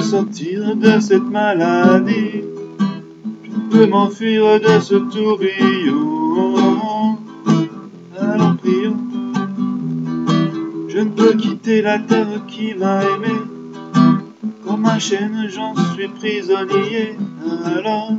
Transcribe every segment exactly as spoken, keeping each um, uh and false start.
sortir de cette maladie. Je ne peux m'enfuir de ce tourbillon. Alors prions. Je ne peux quitter la terre qui m'a aimé. Comme ma chaîne, j'en suis prisonnier. Alors,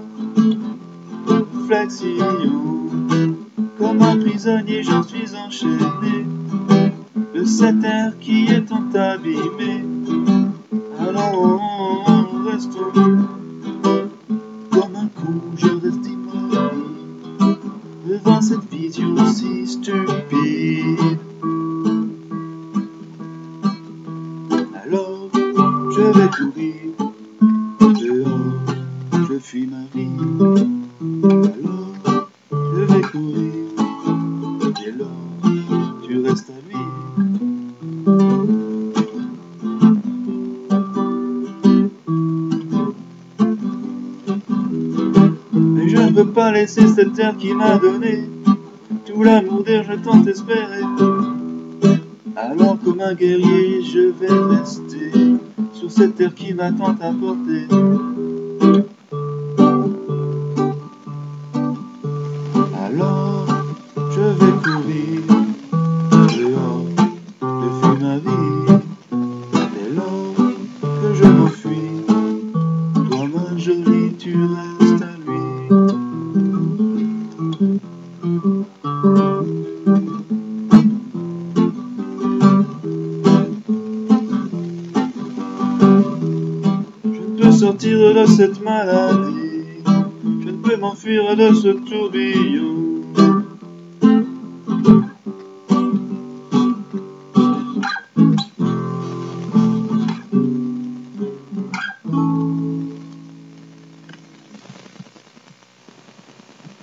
flexion. Comme un prisonnier, j'en suis enchaîné de cette terre qui est tant abîmée. Alors, restons. Comme un coup, je reste immobile devant cette vision si stupide. Alors, je vais courir dehors, je fuis ma vie. Alors, je vais courir, dès lors, tu restes à lui. Mais je ne peux pas laisser cette terre qui m'a donné tout l'amour d'air, je tente d'espérer. Alors comme un guerrier, je vais rester sur cette terre qui m'a tant apporté. Alors, je vais courir dehors, je fuis ma vie. Dès lors que je m'enfuis, toi ma jolie, tu restes à lui. Je ne peux sortir de cette maladie, je ne peux m'enfuir de ce tourbillon.